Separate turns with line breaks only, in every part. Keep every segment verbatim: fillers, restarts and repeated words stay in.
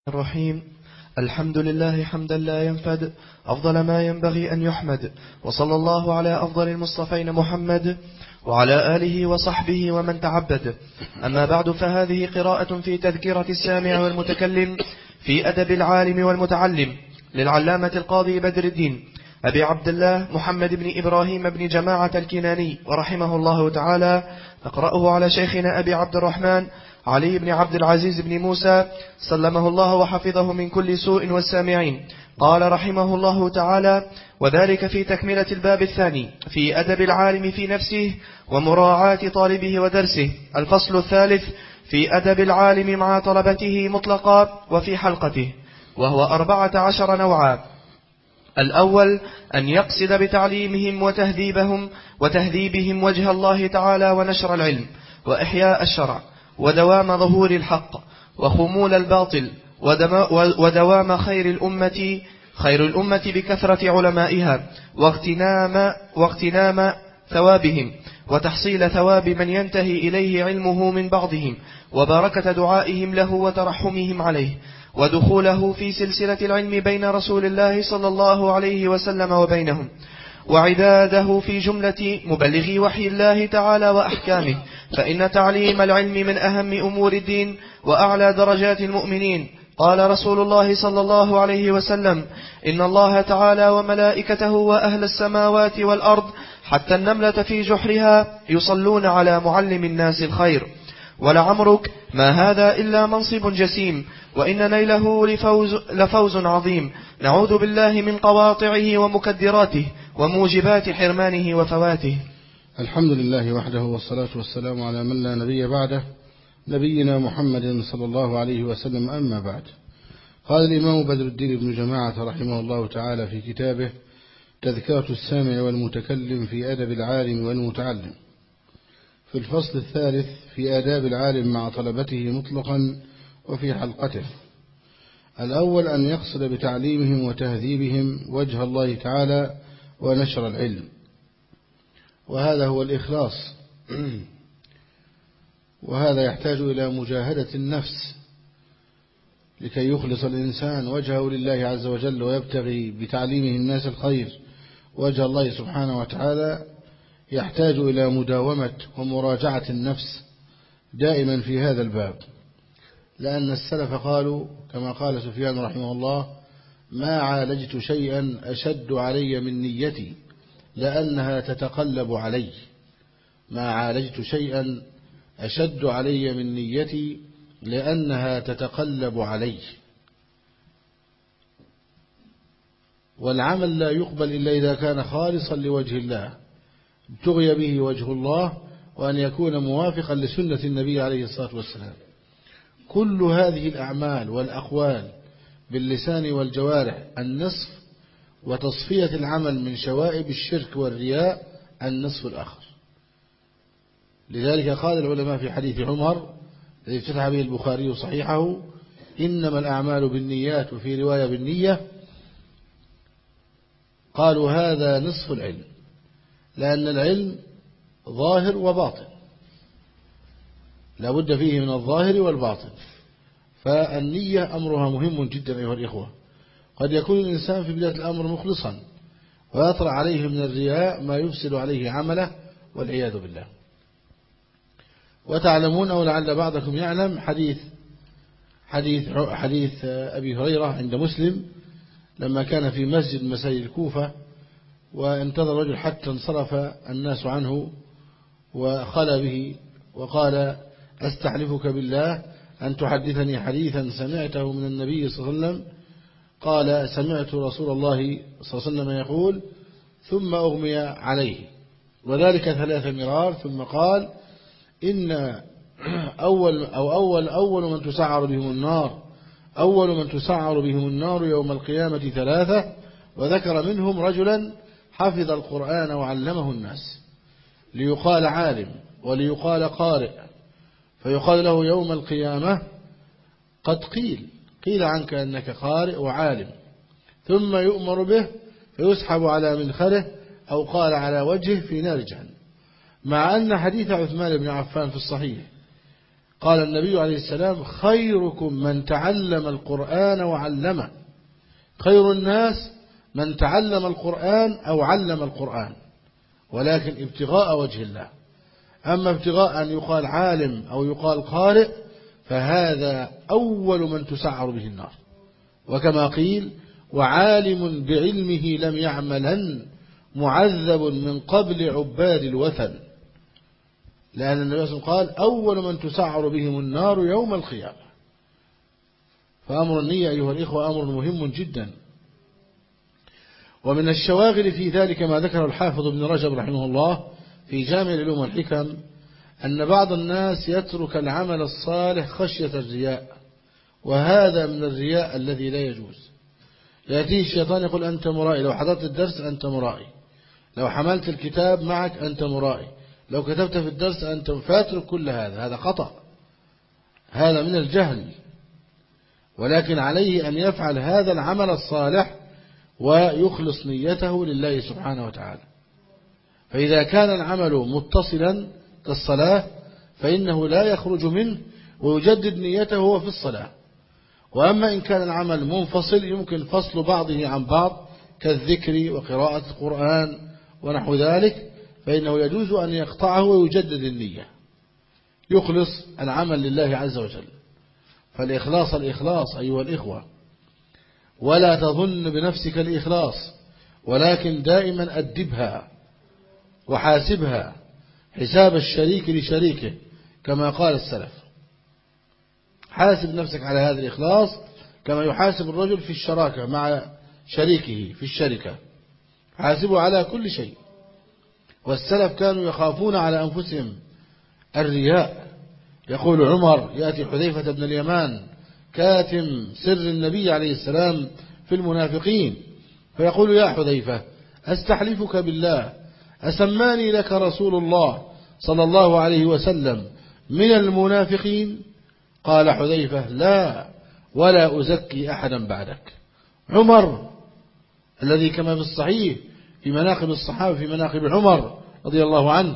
الرحيم. الحمد لله حمدا لا ينفد، أفضل ما ينبغي أن يحمد، وصلى الله على أفضل المصطفين محمد وعلى آله وصحبه ومن تعبد. أما بعد، فهذه قراءة في تذكرة السامع والمتكلم في أدب العالم والمتعلم للعلامة القاضي بدر الدين أبي عبد الله محمد بن إبراهيم بن جماعة الكناني ورحمه الله تعالى. نقرأه على شيخنا أبي عبد الرحمن علي بن عبد العزيز بن موسى سلمه الله وحفظه من كل سوء والسامعين. قال رحمه الله تعالى: وذلك في تكملة الباب الثاني في أدب العالم في نفسه ومراعاة طالبه ودرسه. الفصل الثالث في أدب العالم مع طلبته مطلقا وفي حلقته، وهو أربعة عشر نوعا. الأول أن يقصد بتعليمهم وتهذيبهم وتهذيبهم وجه الله تعالى ونشر العلم وإحياء الشرع ودوام ظهور الحق وخمول الباطل ودوام خير الأمة خير الأمة بكثرة علمائها واغتنام, واغتنام ثوابهم وتحصيل ثواب من ينتهي إليه علمه من بعضهم وبركة دعائهم له وترحمهم عليه ودخوله في سلسلة العلم بين رسول الله صلى الله عليه وسلم وبينهم وعداده في جملة مبلغي وحي الله تعالى وأحكامه. فإن تعليم العلم من أهم أمور الدين وأعلى درجات المؤمنين. قال رسول الله صلى الله عليه وسلم: إن الله تعالى وملائكته وأهل السماوات والأرض حتى النملة في جحرها يصلون على معلم الناس الخير. ولعمرك ما هذا إلا منصب جسيم، وإن نيله لفوز, لفوز عظيم. نعوذ بالله من قواطعه ومكدراته وموجبات حرمانه وفواته.
الحمد لله وحده، والصلاة والسلام على من لا نبي بعده، نبينا محمد صلى الله عليه وسلم. أما بعد، قال الإمام بدر الدين بن جماعة رحمه الله تعالى في كتابه تذكرة السامع والمتكلم في أدب العالم والمتعلم، في الفصل الثالث في آداب العالم مع طلبته مطلقا وفي حلقته. الأول أن يقصد بتعليمهم وتهذيبهم وجه الله تعالى ونشر العلم، وهذا هو الإخلاص، وهذا يحتاج إلى مجاهدة النفس لكي يخلص الإنسان وجهه لله عز وجل ويبتغي بتعليمه الناس الخير وجه الله سبحانه وتعالى. يحتاج إلى مداومة ومراجعة النفس دائما في هذا الباب، لأن السلف قالوا كما قال سفيان رحمه الله: ما عالجت شيئا أشد علي من نيتي لأنها تتقلب علي. ما عالجت شيئا أشد علي من نيتي لأنها تتقلب علي. والعمل لا يقبل إلا إذا كان خالصا لوجه الله، ابتغي به وجه الله، وأن يكون موافقا لسنة النبي عليه الصلاة والسلام. كل هذه الأعمال والأقوال باللسان والجوارح النصف، وتصفية العمل من شوائب الشرك والرياء النصف الآخر. لذلك قال العلماء في حديث عمر الذي افتتح به البخاري صحيحه: إنما الأعمال بالنيات، وفي رواية بالنية. قالوا هذا نصف العلم، لأن العلم ظاهر وباطن، لا بد فيه من الظاهر والباطن. فالنية أمرها مهم جدا أيها الإخوة. قد يكون الإنسان في بداية الأمر مخلصا ويطرأ عليه من الرياء ما يفسد عليه عمله والعياذ بالله. وتعلمون أو لعل بعضكم يعلم حديث حديث حديث أبي هريرة عند مسلم، لما كان في مسجد مساجد الكوفة وانتظر رجل حتى انصرف الناس عنه وخلى به وقال: أستحلفك بالله أن تحدثني حديثا سمعته من النبي صلى الله عليه وسلم. قال: سمعت رسول الله صلى الله عليه وسلم يقول، ثم أغمي عليه، وذلك ثلاث مرار، ثم قال: إن أول أو أول أول من تسعر بهم النار أول من تسعر بهم النار يوم القيامة ثلاثة، وذكر منهم رجلا حفظ القرآن وعلمه الناس، ليقال عالم وليقال قارئ، فيقال له يوم القيامة: قد قيل قيل عنك أنك قارئ وعالم، ثم يؤمر به فيسحب على منخره أو قال على وجهه في نار جهنم. مع أن حديث عثمان بن عفان في الصحيح قال النبي عليه السلام خيركم من تعلم القرآن وعلمه. خير الناس من تعلم القرآن أو علم القرآن، ولكن ابتغاء وجه الله. أما ابتغاء أن يقال عالم أو يقال قارئ فهذا أول من تسعر به النار. وكما قيل وعالم بعلمه لم يعملا معذب من قبل عباد الوثن، لأن النبي صلى الله عليه وسلم قال أول من تسعر بهم النار يوم القيامة. فأمر النية أيها الإخوة أمر مهم جدا. ومن الشواغل في ذلك ما ذكر الحافظ ابن رجب رحمه الله في جامع العلوم والحكم أن بعض الناس يترك العمل الصالح خشية الرياء، وهذا من الرياء الذي لا يجوز. يأتيه الشيطان يقول أنت مرائي، لو حضرت الدرس أنت مرائي، لو حملت الكتاب معك أنت مرائي، لو كتبت في الدرس أنت فاترك كل هذا. هذا خطأ، هذا من الجهل. ولكن عليه أن يفعل هذا العمل الصالح ويخلص نيته لله سبحانه وتعالى. فإذا كان العمل متصلا كالصلاة فإنه لا يخرج منه ويجدد نيته هو في الصلاة. وأما إن كان العمل منفصل يمكن فصل بعضه عن بعض كالذكر وقراءة القرآن ونحو ذلك، فإنه يجوز أن يقطعه ويجدد النية، يخلص العمل لله عز وجل. فالإخلاص الإخلاص أيها الإخوة، ولا تظن بنفسك الإخلاص، ولكن دائما أدبها وحاسبها حساب الشريك لشريكه كما قال السلف. حاسب نفسك على هذا الإخلاص كما يحاسب الرجل في الشراكة مع شريكه في الشركة، حاسبه على كل شيء. والسلف كانوا يخافون على أنفسهم الرياء. يقول عمر يأتي حذيفة بن اليمان كاتم سر النبي عليه السلام في المنافقين فيقول يا حذيفة أستحلفك بالله أسماني لك رسول الله صلى الله عليه وسلم من المنافقين؟ قال حذيفة لا ولا أزكي أحدا بعدك. عمر الذي كما في الصحيح في مناقب الصحابة في مناقب عمر رضي الله عنه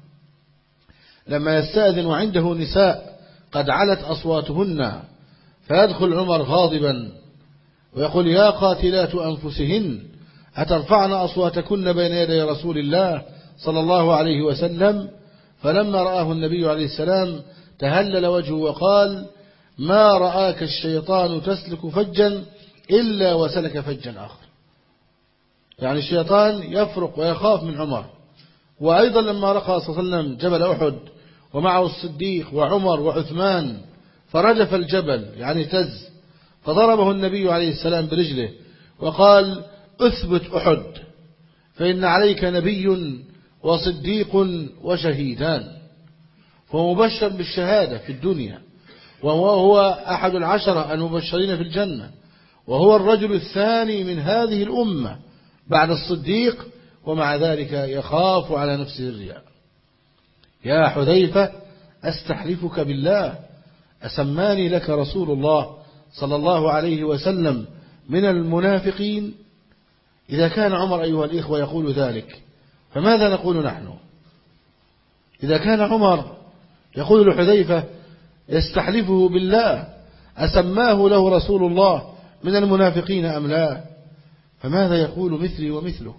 لما يستأذن وعنده نساء قد علت أصواتهن فيدخل عمر غاضبا ويقول يا قاتلات أنفسهن أترفعن أصواتكن بين يدي رسول الله صلى الله عليه وسلم؟ فلما رآه النبي عليه السلام تهلل وجهه وقال ما رآك الشيطان تسلك فجا إلا وسلك فجا آخر. يعني الشيطان يفرق ويخاف من عمر. وأيضا لما رقى صلى الله عليه وسلم جبل أحد ومعه الصديق وعمر وعثمان فرجف الجبل يعني تز، فضربه النبي عليه السلام برجله وقال أثبت أحد فإن عليك نبي وصديق وشهيدان. فهو مبشر بالشهادة في الدنيا، وهو أحد العشرة المبشرين في الجنة، وهو الرجل الثاني من هذه الأمة بعد الصديق، ومع ذلك يخاف على نفسه الرياء. يا حذيفة أستحلفك بالله أسماني لك رسول الله صلى الله عليه وسلم من المنافقين؟ إذا كان عمر أيها الإخوة يقول ذلك فماذا نقول نحن؟ إذا كان عمر يقول لحذيفة يستحلفه بالله أسماه له رسول الله من المنافقين أم لا، فماذا يقول مثلي ومثلك؟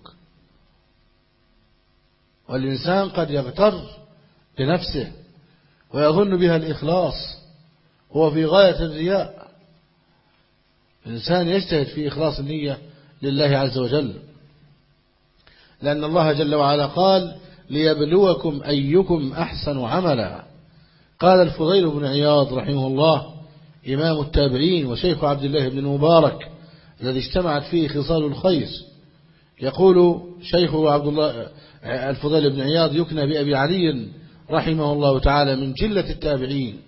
والإنسان قد يغتر بنفسه ويظن بها الإخلاص هو في غاية الرياء. الإنسان يجتهد في إخلاص النية لله عز وجل، لأن الله جل وعلا قال ليبلوكم أيكم أحسن عملا. قال الفضيل بن عياض رحمه الله إمام التابعين وشيخ عبد الله بن المبارك الذي اجتمعت فيه خصال الخير، يقول شيخه عبد الله الفضيل بن عياض يكنى بأبي علي رحمه الله تعالى من جلة التابعين،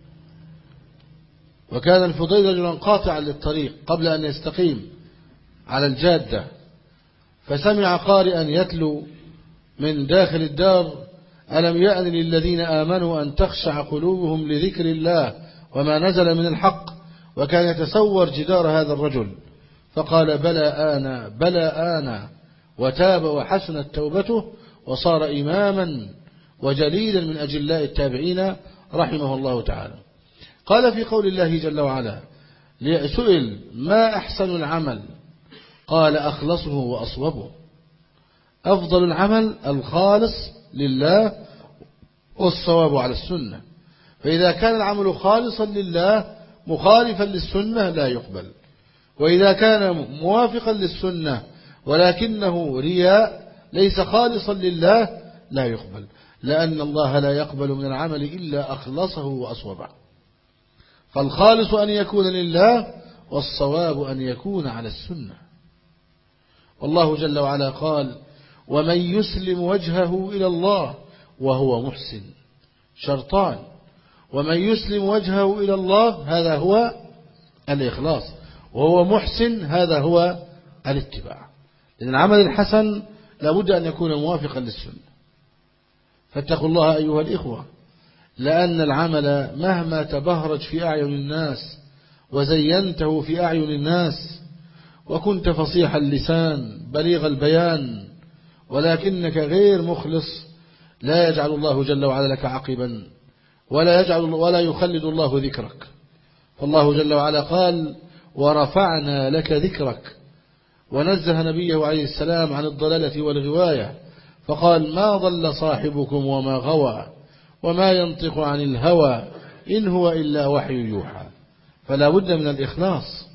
وكان الفضيل رجلا قاطعا للطريق قبل أن يستقيم على الجادة، فسمع قارئا يتلو من داخل الدار ألم يأن للذين آمنوا أن تخشع قلوبهم لذكر الله وما نزل من الحق، وكان يتسور جدار هذا الرجل فقال بلى آنا بلى آنا، وتاب وحسنت توبته وصار إماما وجليلا من أجلاء التابعين رحمه الله تعالى. قال في قول الله جل وعلا: سئل ما أحسن العمل؟ قال: أخلصه وأصوبه. أفضل العمل الخالص لله والصواب على السنة. فإذا كان العمل خالصا لله مخالفا للسنة لا يقبل، وإذا كان موافقا للسنة ولكنه رياء ليس خالصا لله لا يقبل، لأن الله لا يقبل من العمل إلا أخلصه وأصوبه. فالخالص أن يكون لله، والصواب أن يكون على السنة. والله جل وعلا قال: ومن يسلم وجهه إلى الله وهو محسن. شرطان: ومن يسلم وجهه إلى الله هذا هو الإخلاص، وهو محسن هذا هو الاتباع. لأن العمل الحسن لابد أن يكون موافقا للسنة. فاتقوا الله أيها الإخوة، لأن العمل مهما تبهرج في أعين الناس وزينته في أعين الناس وكنت فصيح اللسان بليغ البيان ولكنك غير مخلص، لا يجعل الله جل وعلا لك عقبا، ولا يجعل ولا يخلد الله ذكرك. فالله جل وعلا قال: ورفعنا لك ذكرك، ونزه نبيه عليه السلام عن الضلالة والغواية، فقال: ما ضل صاحبكم وما غوى وما ينطق عن الهوى إن هو إلا وحي يوحى. فلا بد من الإخلاص.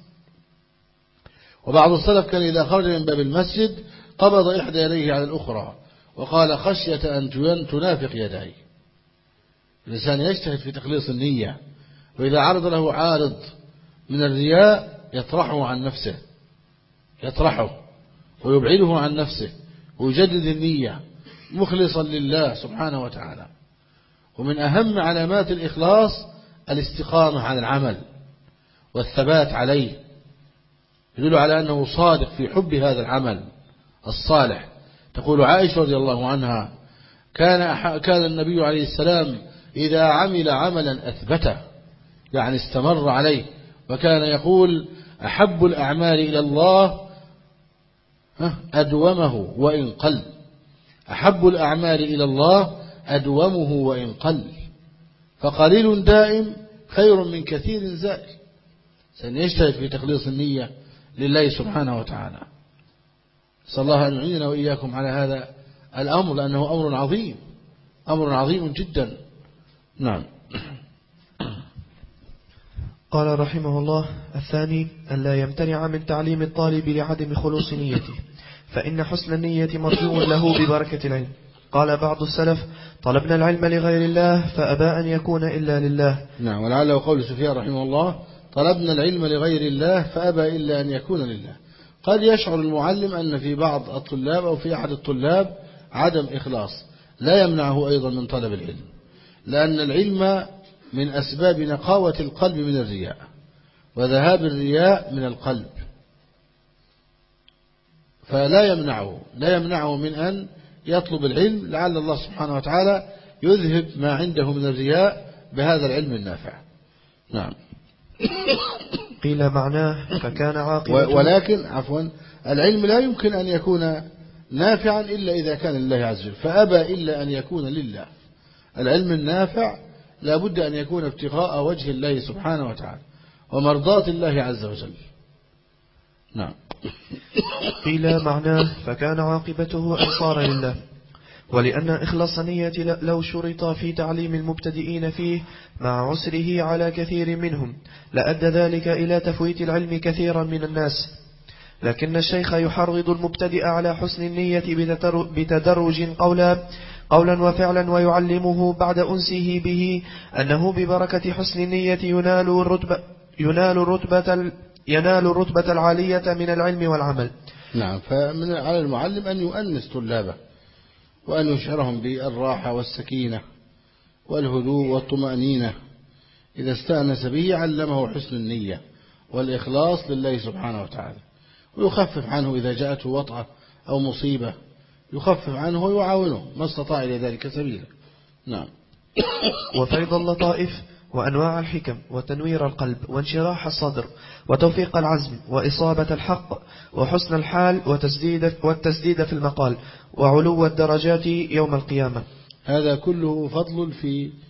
وبعض السلف كان إذا خرج من باب المسجد قبض إحدى يديه على الأخرى وقال: خشية أن تنافق يداي. الإنسان يجتهد في تخليص النية، وإذا عرض له عارض من الرياء يطرحه عن نفسه، يطرحه ويبعده عن نفسه ويجدد النية مخلصا لله سبحانه وتعالى. ومن أهم علامات الإخلاص الاستقامة على العمل والثبات عليه، يدل على أنه صادق في حب هذا العمل الصالح. تقول عائشة رضي الله عنها: كان كان النبي عليه السلام إذا عمل عملا أثبته، يعني استمر عليه، وكان يقول: أحب الأعمال إلى الله أدومه وإن قل. أحب الأعمال إلى الله أدومه وإن قل، فقليل دائم خير من كثير زائل. سنجتهد في تخليص النية لله سبحانه وتعالى. صلى الله أن يعيننا وإياكم على هذا الأمر، لأنه أمر عظيم، أمر عظيم جدا. نعم.
قال رحمه الله: الثاني أن لا يمتنع من تعليم الطالب لعدم خلوص نيته، فإن حسن النية مرجو له ببركة العلم. قال بعض السلف: طلبنا العلم لغير الله فأبى أن يكون إلا لله.
نعم. ولعله قول سفيان رحمه الله: طلبنا العلم لغير الله فأبى إلا أن يكون لله. قد يشعر المعلم أن في بعض الطلاب أو في أحد الطلاب عدم إخلاص، لا يمنعه أيضا من طلب العلم، لأن العلم من أسباب نقاوة القلب من الرياء وذهاب الرياء من القلب، فلا يمنعه لا يمنعه من أن يطلب العلم، لعل الله سبحانه وتعالى يذهب ما عنده من الرياء بهذا العلم النافع. نعم.
قيل معناه فكان عاقبة،
ولكن عفوا العلم لا يمكن أن يكون نافعا إلا إذا كان لله عز وجل، فأبى إلا أن يكون لله. العلم النافع لا بد أن يكون ابتغاء وجه الله سبحانه وتعالى ومرضاة الله عز وجل. نعم.
قيل معناه فكان عاقبته أن صار لله، ولأن إخلاص النية لو شرط في تعليم المبتدئين فيه مع عسره على كثير منهم لأدى ذلك إلى تفويت العلم كثيرا من الناس. لكن الشيخ يحرض المبتدئ على حسن النية بتدرج قولا قولا وفعلا، ويعلمه بعد أنسه به أنه ببركة حسن النية ينال الرتبة ينال الرتبة ينال الرتبة العالية من العلم والعمل.
نعم. فمن على المعلم أن يؤنس طلابه وأن يشعرهم بالراحة والسكينة والهدوء والطمأنينة. إذا استأنس به علمه حسن النية والإخلاص لله سبحانه وتعالى، ويخفف عنه إذا جاءته وطأة أو مصيبة، يخفف عنه ويعاونه ما استطاع إلى ذلك سبيلا. نعم.
وفيض اللطائف وأنواع الحكم وتنوير القلب وانشراح الصدر وتوفيق العزم وإصابة الحق وحسن الحال وتسديد والتسديد في المقال وعلو الدرجات يوم القيامة.
هذا كله فضل في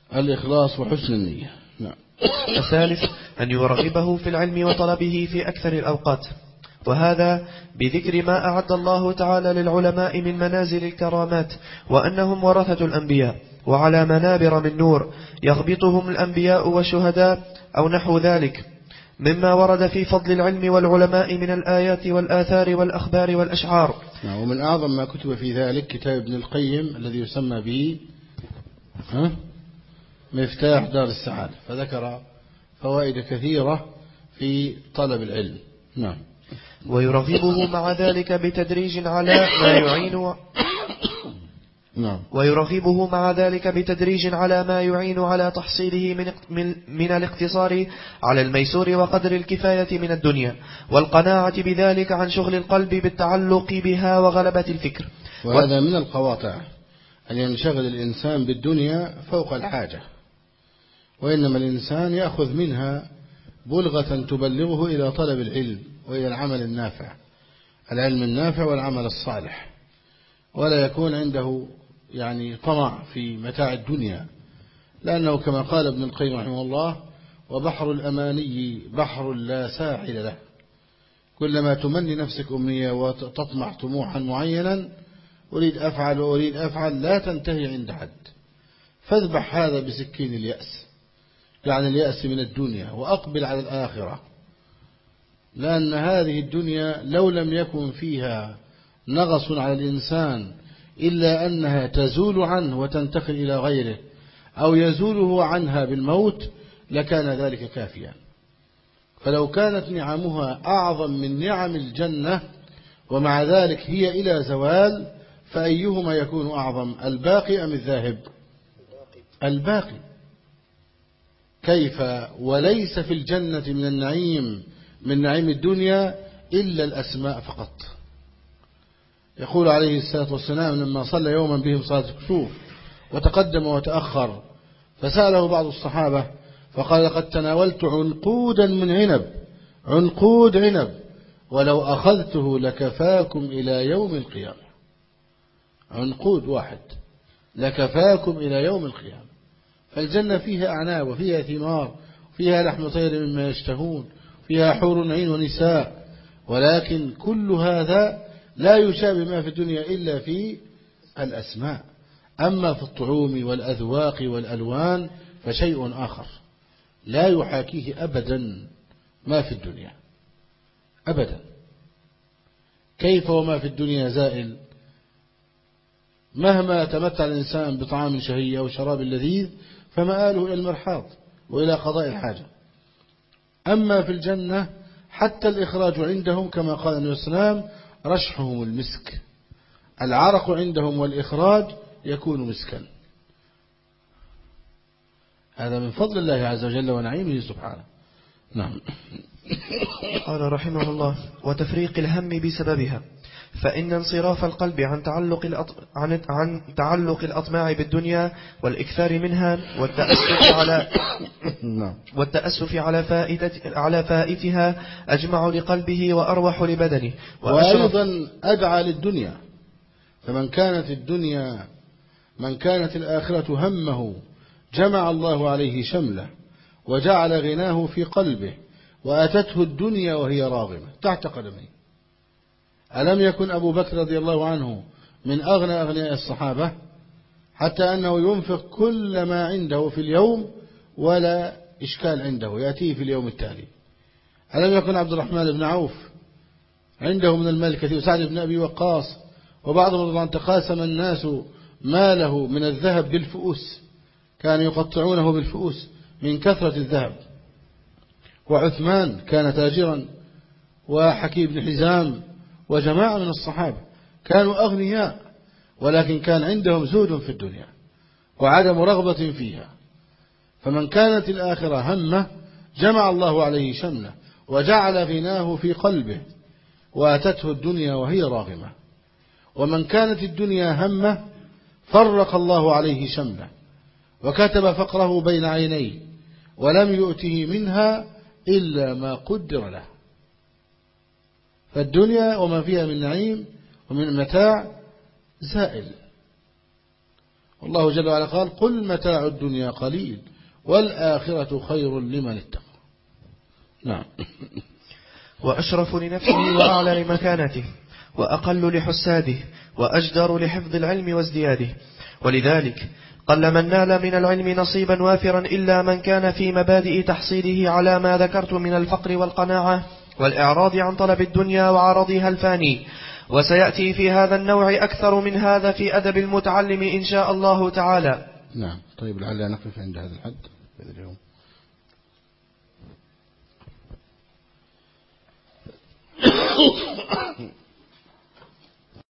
الإخلاص وحسن النية. نعم.
الثالث أن يرغبه في العلم وطلبه في أكثر الأوقات، وهذا بذكر ما أعد الله تعالى للعلماء من منازل الكرامات، وأنهم ورثة الأنبياء وعلى منابر من نور يغبطهم الأنبياء والشهداء أو نحو ذلك مما ورد في فضل العلم والعلماء من الآيات والآثار والأخبار والأشعار.
ومن أعظم ما كتب في ذلك كتاب ابن القيم الذي يسمى به ها مفتاح دار السعادة، فذكر فوائد كثيرة في طلب العلم. نعم.
ويرغبه مع ذلك بتدريج على ما يعين
نعم.
ويرغبه مع ذلك بتدريج على ما يعين على تحصيله من من, من الاقتصار على الميسور وقدر الكفاية من الدنيا، والقناعة بذلك عن شغل القلب بالتعلق بها وغلبة الفكر.
وهذا من القواطع أن ينشغل الإنسان بالدنيا فوق الحاجة، وإنما الإنسان يأخذ منها بلغة تبلغه إلى طلب العلم وإلى العمل النافع، العلم النافع والعمل الصالح، ولا يكون عنده يعني طمع في متاع الدنيا، لأنه كما قال ابن القيم رحمه الله: وبحر الأماني بحر لا ساحل له، كلما تمني نفسك أمنية وتطمع طموحا معينا، أريد أفعل وأريد أفعل، لا تنتهي عند حد، فاذبح هذا بسكين اليأس، يعني اليأس من الدنيا، وأقبل على الآخرة، لأن هذه الدنيا لو لم يكن فيها نغص على الإنسان إلا أنها تزول عنه وتنتقل إلى غيره أو يزوله عنها بالموت لكان ذلك كافيا. فلو كانت نعمها أعظم من نعم الجنة ومع ذلك هي إلى زوال، فأيهما يكون أعظم، الباقي أم الذاهب؟ الباقي. كيف وليس في الجنة من النعيم من نعيم الدنيا إلا الأسماء فقط. يقول عليه الصلاة والسلام لما صلى يوما بهم صلاة الكسوف وتقدم وتأخر، فسأله بعض الصحابة فقال: لقد تناولت عنقودا من عنب، عنقود عنب، ولو أخذته لكفاكم إلى يوم القيامة. عنقود واحد لكفاكم إلى يوم القيامة. فالجنة فيها أعناب وفيها ثمار وفيها لحم طير مما يشتهون، فيها حور عين ونساء، ولكن كل هذا لا يشابه ما في الدنيا إلا في الأسماء. أما في الطعوم والأذواق والألوان فشيء آخر لا يحاكيه أبدا ما في الدنيا أبدا. كيف وما في الدنيا زائل؟ مهما تمتع الإنسان بطعام شهي أو شراب لذيذ فمآله إلى المرحاض وإلى قضاء الحاجة. أما في الجنة حتى الإخراج عندهم كما قال النبي صلى الله عليه وسلم: رشحهم المسك، العرق عندهم والإخراج يكون مسكا. هذا من فضل الله عز وجل ونعيمه سبحانه. نعم.
قال رحمه الله: وتفريق الهم بسببها، فإن انصراف القلب عن تعلق الأط... عن... عن تعلق الأطماع بالدنيا والإكثار منها والتأسف على والتأسف على فائدة على فائتها أجمع لقلبه وأروح لبدنه،
وأيضا أدعى للدنيا. فمن كانت الدنيا من كانت الآخرة همه جمع الله عليه شمله وجعل غناه في قلبه وأتته الدنيا وهي راغمة تحت قدميه. ألم يكن أبو بكر رضي الله عنه من أغنى أغنياء الصحابة حتى أنه ينفق كل ما عنده في اليوم ولا إشكال عنده يأتيه في اليوم التالي؟ ألم يكن عبد الرحمن بن عوف عنده من المال كثير، سعد بن أبي وقاص وبعضهم تقاسم الناس ماله من الذهب بالفؤوس، كانوا يقطعونه بالفؤوس من كثرة الذهب. وعثمان كان تاجرا، وحكيم بن حزام وجماعة من الصحابة كانوا أغنياء، ولكن كان عندهم زهد في الدنيا وعدم رغبة فيها. فمن كانت الآخرة همه جمع الله عليه شمله وجعل غناه في قلبه وأتته الدنيا وهي راغمة. ومن كانت الدنيا همه فرق الله عليه شمله وكتب فقره بين عينيه ولم يؤته منها إلا ما قدر له. فالدنيا وما فيها من نعيم ومن متاع زائل، والله جل وعلا قال قل متاع الدنيا قليل والآخرة خير لمن اتقى. نعم.
وأشرف لنفسه وأعلى لمكانته وأقل لحساده وأجدر لحفظ العلم وازدياده. ولذلك قل من نال من العلم نصيبا وافرا إلا من كان في مبادئ تحصيله على ما ذكرت من الفقر والقناعة والإعراض عن طلب الدنيا وعرضها الفاني. وسيأتي في هذا النوع أكثر من هذا في أدب المتعلم إن شاء الله تعالى.
نعم. طيب لعل نقف عند هذا الحد في هذا اليوم.